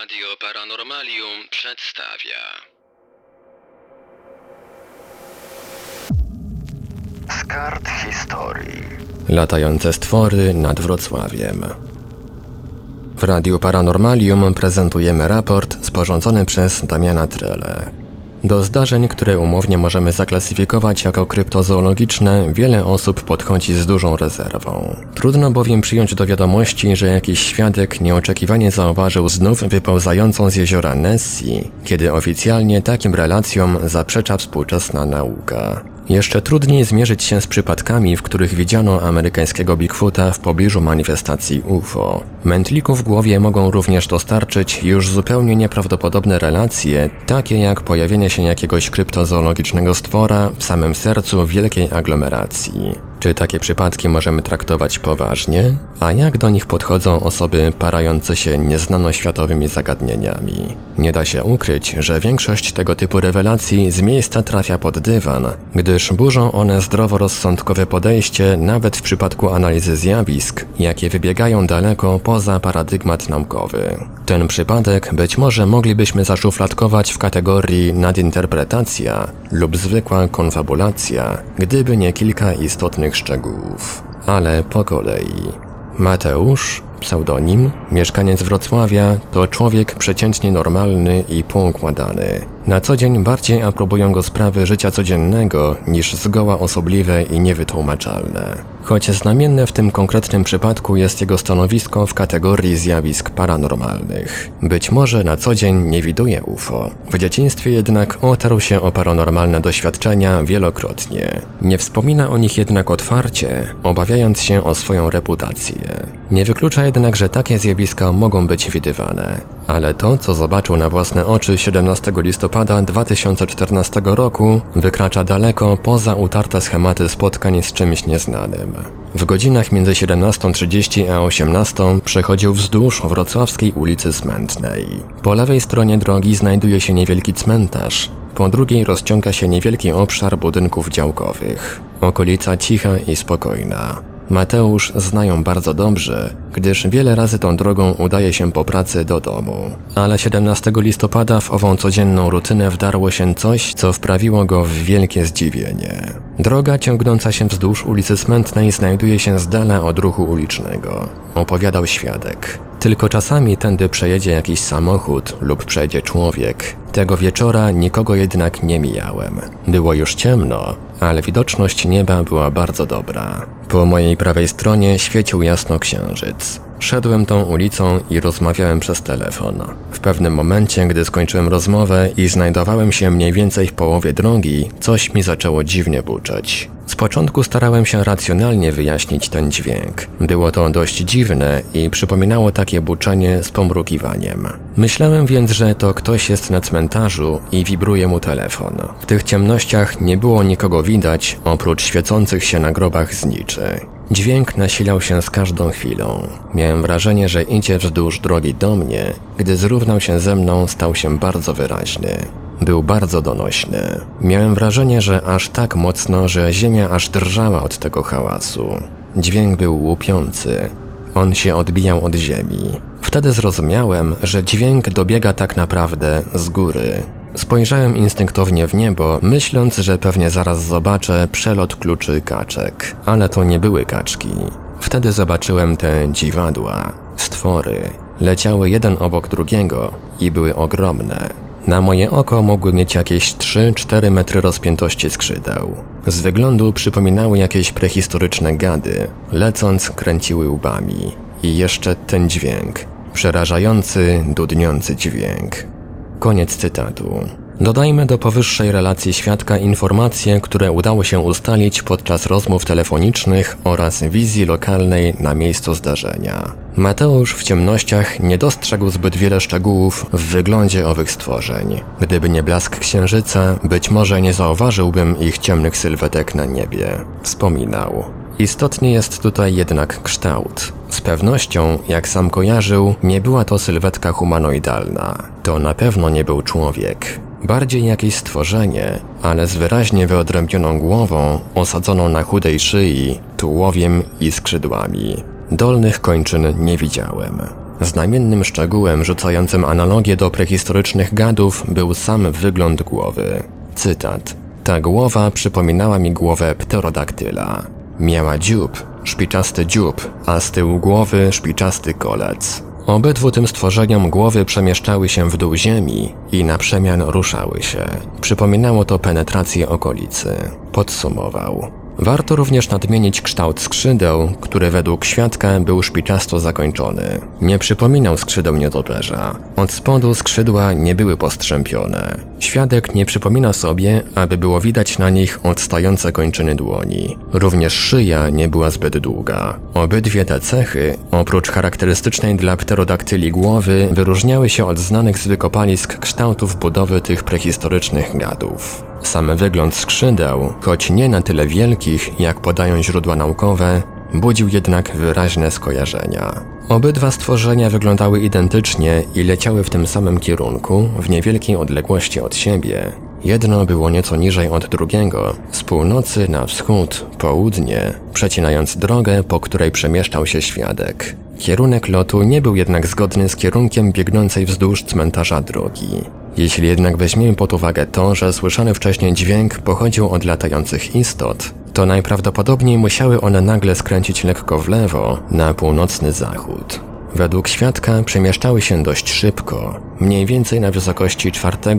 Radio Paranormalium przedstawia. Z kart historii. Latające stwory nad Wrocławiem. W Radiu Paranormalium prezentujemy raport sporządzony przez Damiana Trele. Do zdarzeń, które umownie możemy zaklasyfikować jako kryptozoologiczne, wiele osób podchodzi z dużą rezerwą. Trudno bowiem przyjąć do wiadomości, że jakiś świadek nieoczekiwanie zauważył znów wypełzającą z jeziora Nessie, kiedy oficjalnie takim relacjom zaprzecza współczesna nauka. Jeszcze trudniej zmierzyć się z przypadkami, w których widziano amerykańskiego Bigfoota w pobliżu manifestacji UFO. Mętliku w głowie mogą również dostarczyć już zupełnie nieprawdopodobne relacje, takie jak pojawienie się jakiegoś kryptozoologicznego stwora w samym sercu wielkiej aglomeracji. Czy takie przypadki możemy traktować poważnie? A jak do nich podchodzą osoby parające się nieznanoświatowymi zagadnieniami? Nie da się ukryć, że większość tego typu rewelacji z miejsca trafia pod dywan, gdyż burzą one zdroworozsądkowe podejście nawet w przypadku analizy zjawisk, jakie wybiegają daleko poza paradygmat naukowy. Ten przypadek być może moglibyśmy zaszufladkować w kategorii nadinterpretacja lub zwykła konfabulacja, gdyby nie kilka istotnych szczegółów. Ale po kolei. Mateusz, pseudonim, mieszkaniec Wrocławia, to człowiek przeciętnie normalny i poukładany. Na co dzień bardziej aprobują go sprawy życia codziennego niż zgoła osobliwe i niewytłumaczalne. Choć znamienne w tym konkretnym przypadku jest jego stanowisko w kategorii zjawisk paranormalnych. Być może na co dzień nie widuje UFO. W dzieciństwie jednak otarł się o paranormalne doświadczenia wielokrotnie. Nie wspomina o nich jednak otwarcie, obawiając się o swoją reputację. Nie wyklucza jednak, że takie zjawiska mogą być widywane. Ale to, co zobaczył na własne oczy 17 listopada 2014 roku, wykracza daleko poza utarte schematy spotkań z czymś nieznanym. W godzinach między 17:30 a 18:00 przechodził wzdłuż wrocławskiej ulicy Smętnej. Po lewej stronie drogi znajduje się niewielki cmentarz, po drugiej rozciąga się niewielki obszar budynków działkowych. Okolica cicha i spokojna. Mateusz znają bardzo dobrze, gdyż wiele razy tą drogą udaje się po pracy do domu. Ale 17 listopada w ową codzienną rutynę wdarło się coś, co wprawiło go w wielkie zdziwienie. Droga ciągnąca się wzdłuż ulicy Smętnej znajduje się z dala od ruchu ulicznego, opowiadał świadek. Tylko czasami tędy przejedzie jakiś samochód lub przejdzie człowiek. Tego wieczora nikogo jednak nie mijałem. Było już ciemno, ale widoczność nieba była bardzo dobra. Po mojej prawej stronie świecił jasno księżyc. Szedłem tą ulicą i rozmawiałem przez telefon. W pewnym momencie, gdy skończyłem rozmowę i znajdowałem się mniej więcej w połowie drogi, coś mi zaczęło dziwnie buczeć. Z początku starałem się racjonalnie wyjaśnić ten dźwięk. Było to dość dziwne i przypominało takie buczenie z pomrukiwaniem. Myślałem więc, że to ktoś jest na cmentarzu i wibruje mu telefon. W tych ciemnościach nie było nikogo widać, oprócz świecących się na grobach zniczy. Dźwięk nasilał się z każdą chwilą. Miałem wrażenie, że idzie wzdłuż drogi do mnie. Gdy zrównał się ze mną, stał się bardzo wyraźny. Był bardzo donośny. Miałem wrażenie, że aż tak mocno, że ziemia aż drżała od tego hałasu. Dźwięk był łupiący. On się odbijał od ziemi. Wtedy zrozumiałem, że dźwięk dobiega tak naprawdę z góry. Spojrzałem instynktownie w niebo, myśląc, że pewnie zaraz zobaczę przelot kluczy kaczek. Ale to nie były kaczki. Wtedy zobaczyłem te dziwadła, stwory. Leciały jeden obok drugiego i były ogromne. Na moje oko mogły mieć jakieś 3-4 metry rozpiętości skrzydeł. Z wyglądu przypominały jakieś prehistoryczne gady. Lecąc kręciły łbami. I jeszcze ten dźwięk. Przerażający, dudniący dźwięk. Koniec cytatu. Dodajmy do powyższej relacji świadka informacje, które udało się ustalić podczas rozmów telefonicznych oraz wizji lokalnej na miejscu zdarzenia. Mateusz w ciemnościach nie dostrzegł zbyt wiele szczegółów w wyglądzie owych stworzeń. Gdyby nie blask księżyca, być może nie zauważyłbym ich ciemnych sylwetek na niebie. Wspominał. Istotnie jest tutaj jednak kształt. Z pewnością, jak sam kojarzył, nie była to sylwetka humanoidalna. To na pewno nie był człowiek. Bardziej jakieś stworzenie, ale z wyraźnie wyodrębnioną głową, osadzoną na chudej szyi, tułowiem i skrzydłami. Dolnych kończyn nie widziałem. Znamiennym szczegółem rzucającym analogię do prehistorycznych gadów był sam wygląd głowy. Cytat. Ta głowa przypominała mi głowę pterodaktyla. Miała dziób, szpiczasty dziób, a z tyłu głowy szpiczasty kolec. Obydwu tym stworzeniom głowy przemieszczały się w dół ziemi i na przemian ruszały się. Przypominało to penetrację okolicy. Podsumował. Warto również nadmienić kształt skrzydeł, który według świadka był szpiczasto zakończony. Nie przypominał skrzydeł nietoperza. Od spodu skrzydła nie były postrzępione. Świadek nie przypomina sobie, aby było widać na nich odstające kończyny dłoni. Również szyja nie była zbyt długa. Obydwie te cechy, oprócz charakterystycznej dla pterodaktyli głowy, wyróżniały się od znanych z wykopalisk kształtów budowy tych prehistorycznych gadów. Sam wygląd skrzydeł, choć nie na tyle wielkich, jak podają źródła naukowe, budził jednak wyraźne skojarzenia. Obydwa stworzenia wyglądały identycznie i leciały w tym samym kierunku, w niewielkiej odległości od siebie. Jedno było nieco niżej od drugiego, z północy na wschód, południe, przecinając drogę, po której przemieszczał się świadek. Kierunek lotu nie był jednak zgodny z kierunkiem biegnącej wzdłuż cmentarza drogi. Jeśli jednak weźmiemy pod uwagę to, że słyszany wcześniej dźwięk pochodził od latających istot, to najprawdopodobniej musiały one nagle skręcić lekko w lewo, na północny zachód. Według świadka przemieszczały się dość szybko, mniej więcej na wysokości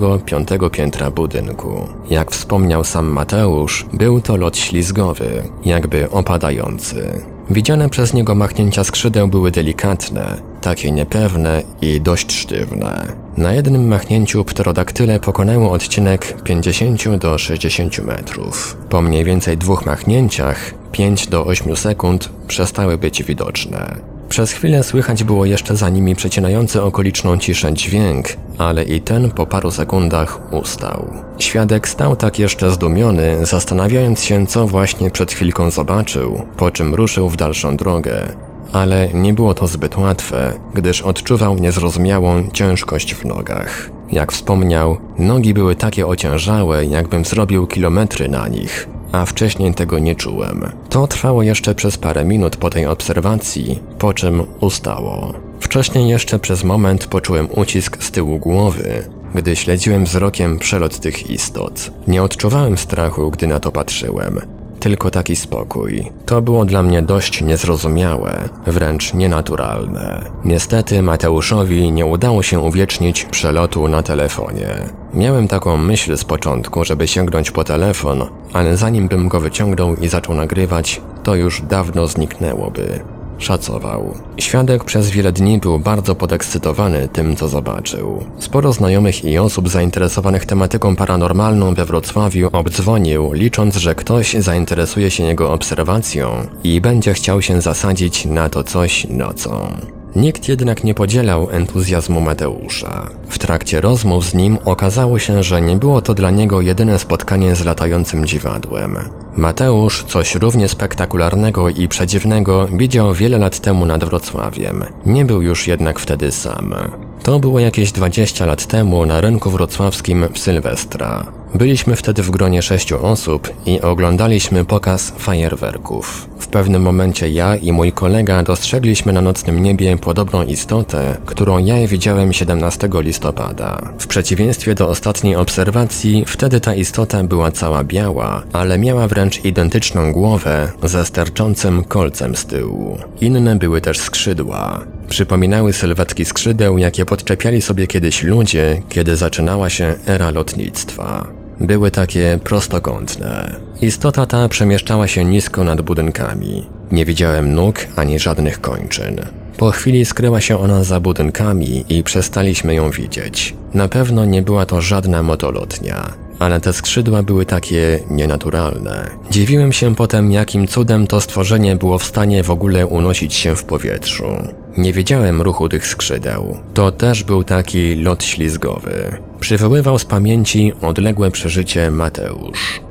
4-5 piętra budynku. Jak wspomniał sam Mateusz, był to lot ślizgowy, jakby opadający. Widziane przez niego machnięcia skrzydeł były delikatne, takie niepewne i dość sztywne. Na jednym machnięciu pterodaktyle pokonały odcinek 50 do 60 metrów. Po mniej więcej 2 machnięciach, 5 do 8 sekund, przestały być widoczne. Przez chwilę słychać było jeszcze za nimi przecinający okoliczną ciszę dźwięk, ale i ten po paru sekundach ustał. Świadek stał tak jeszcze zdumiony, zastanawiając się, co właśnie przed chwilką zobaczył, po czym ruszył w dalszą drogę. Ale nie było to zbyt łatwe, gdyż odczuwał niezrozumiałą ciężkość w nogach. Jak wspomniał, nogi były takie ociężałe, jakbym zrobił kilometry na nich, a wcześniej tego nie czułem. To trwało jeszcze przez parę minut po tej obserwacji, po czym ustało. Wcześniej jeszcze przez moment poczułem ucisk z tyłu głowy, gdy śledziłem wzrokiem przelot tych istot. Nie odczuwałem strachu, gdy na to patrzyłem. Tylko taki spokój. To było dla mnie dość niezrozumiałe, wręcz nienaturalne. Niestety Mateuszowi nie udało się uwiecznić przelotu na telefonie. Miałem taką myśl z początku, żeby sięgnąć po telefon, ale zanim bym go wyciągnął i zaczął nagrywać, to już dawno zniknęłoby. Szacował. Świadek przez wiele dni był bardzo podekscytowany tym, co zobaczył. Sporo znajomych i osób zainteresowanych tematyką paranormalną we Wrocławiu obdzwonił, licząc, że ktoś zainteresuje się jego obserwacją i będzie chciał się zasadzić na to coś nocą. Nikt jednak nie podzielał entuzjazmu Mateusza. W trakcie rozmów z nim okazało się, że nie było to dla niego jedyne spotkanie z latającym dziwadłem. Mateusz coś równie spektakularnego i przedziwnego widział wiele lat temu nad Wrocławiem. Nie był już jednak wtedy sam. To było jakieś 20 lat temu na rynku wrocławskim w Sylwestra. Byliśmy wtedy w gronie 6 osób i oglądaliśmy pokaz fajerwerków. W pewnym momencie ja i mój kolega dostrzegliśmy na nocnym niebie podobną istotę, którą ja widziałem 17 listopada. W przeciwieństwie do ostatniej obserwacji, wtedy ta istota była cała biała, ale miała wręcz identyczną głowę ze sterczącym kolcem z tyłu. Inne były też skrzydła. Przypominały sylwetki skrzydeł, jakie podczepiali sobie kiedyś ludzie, kiedy zaczynała się era lotnictwa. Były takie prostokątne. Istota ta przemieszczała się nisko nad budynkami. Nie widziałem nóg ani żadnych kończyn. Po chwili skryła się ona za budynkami i przestaliśmy ją widzieć. Na pewno nie była to żadna motolotnia, ale te skrzydła były takie nienaturalne. Dziwiłem się potem, jakim cudem to stworzenie było w stanie w ogóle unosić się w powietrzu. Nie wiedziałem ruchu tych skrzydeł. To też był taki lot ślizgowy. Przywoływał z pamięci odległe przeżycie Mateusz.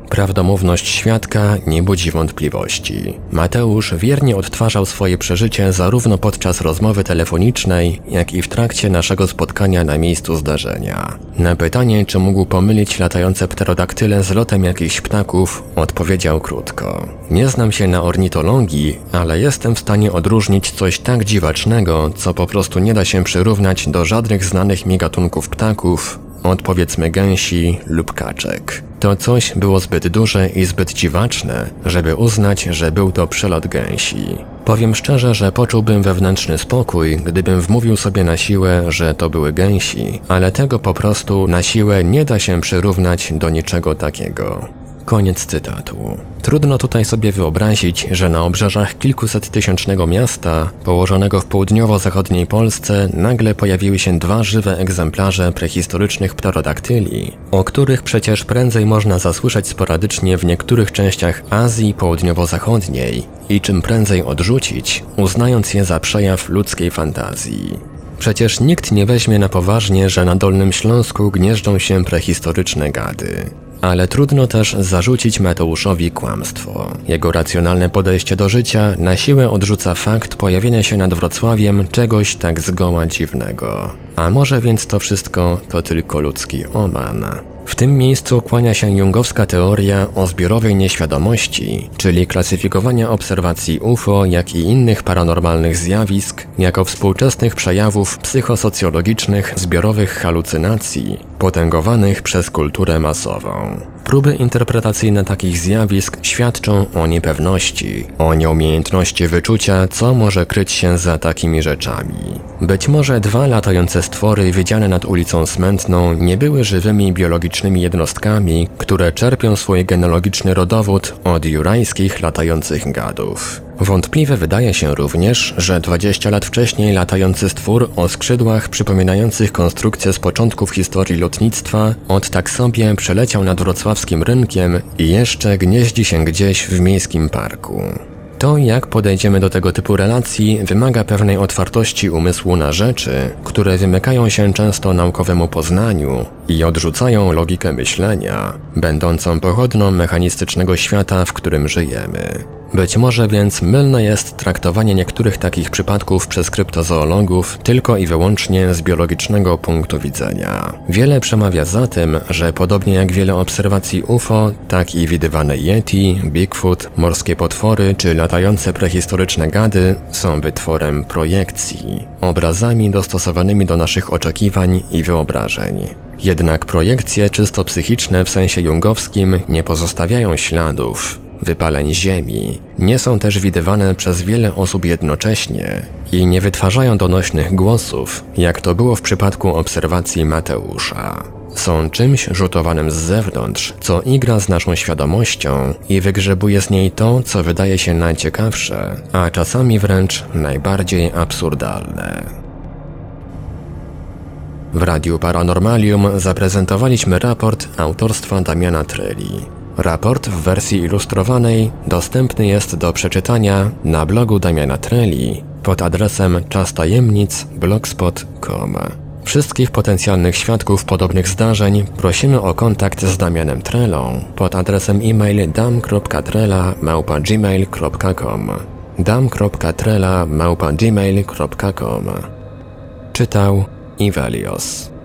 Prawdomówność świadka nie budzi wątpliwości. Mateusz wiernie odtwarzał swoje przeżycie zarówno podczas rozmowy telefonicznej, jak i w trakcie naszego spotkania na miejscu zdarzenia. Na pytanie, czy mógł pomylić latające pterodaktyle z lotem jakichś ptaków, odpowiedział krótko. Nie znam się na ornitologii, ale jestem w stanie odróżnić coś tak dziwacznego, co po prostu nie da się przyrównać do żadnych znanych mi gatunków ptaków, od powiedzmy gęsi lub kaczek. To coś było zbyt duże i zbyt dziwaczne, żeby uznać, że był to przelot gęsi. Powiem szczerze, że poczułbym wewnętrzny spokój, gdybym wmówił sobie na siłę, że to były gęsi, ale tego po prostu na siłę nie da się przyrównać do niczego takiego. Koniec cytatu. Trudno tutaj sobie wyobrazić, że na obrzeżach kilkusettysięcznego miasta, położonego w południowo-zachodniej Polsce, nagle pojawiły się dwa żywe egzemplarze prehistorycznych pterodaktyli, o których przecież prędzej można zasłyszeć sporadycznie w niektórych częściach Azji południowo-zachodniej i czym prędzej odrzucić, uznając je za przejaw ludzkiej fantazji. Przecież nikt nie weźmie na poważnie, że na Dolnym Śląsku gnieżdżą się prehistoryczne gady. Ale trudno też zarzucić Mateuszowi kłamstwo. Jego racjonalne podejście do życia na siłę odrzuca fakt pojawienia się nad Wrocławiem czegoś tak zgoła dziwnego. A może więc to wszystko to tylko ludzki oman? W tym miejscu kłania się jungowska teoria o zbiorowej nieświadomości, czyli klasyfikowania obserwacji UFO, jak i innych paranormalnych zjawisk jako współczesnych przejawów psychosocjologicznych zbiorowych halucynacji, potęgowanych przez kulturę masową. Próby interpretacyjne takich zjawisk świadczą o niepewności, o nieumiejętności wyczucia, co może kryć się za takimi rzeczami. Być może dwa latające stwory widziane nad ulicą Smętną nie były żywymi biologicznymi jednostkami, które czerpią swój genealogiczny rodowód od jurajskich latających gadów. Wątpliwe wydaje się również, że 20 lat wcześniej latający stwór o skrzydłach przypominających konstrukcję z początków historii lotnictwa od tak sobie przeleciał nad wrocławskim rynkiem i jeszcze gnieździ się gdzieś w miejskim parku. To, jak podejdziemy do tego typu relacji, wymaga pewnej otwartości umysłu na rzeczy, które wymykają się często naukowemu poznaniu i odrzucają logikę myślenia, będącą pochodną mechanistycznego świata, w którym żyjemy. Być może więc mylne jest traktowanie niektórych takich przypadków przez kryptozoologów tylko i wyłącznie z biologicznego punktu widzenia. Wiele przemawia za tym, że podobnie jak wiele obserwacji UFO, tak i widywane Yeti, Bigfoot, morskie potwory czy latające prehistoryczne gady są wytworem projekcji, obrazami dostosowanymi do naszych oczekiwań i wyobrażeń. Jednak projekcje czysto psychiczne w sensie jungowskim nie pozostawiają śladów, wypaleń Ziemi, nie są też widywane przez wiele osób jednocześnie i nie wytwarzają donośnych głosów, jak to było w przypadku obserwacji Mateusza. Są czymś rzutowanym z zewnątrz, co igra z naszą świadomością i wygrzebuje z niej to, co wydaje się najciekawsze, a czasami wręcz najbardziej absurdalne. W Radiu Paranormalium zaprezentowaliśmy raport autorstwa Damiana Treli. Raport w wersji ilustrowanej dostępny jest do przeczytania na blogu Damiana Treli pod adresem czastajemnic.blogspot.com. Wszystkich potencjalnych świadków podobnych zdarzeń prosimy o kontakt z Damianem Trelą pod adresem e-mail dam.trela@gmail.com dam.trela@gmail.com. Czytał Ivelios.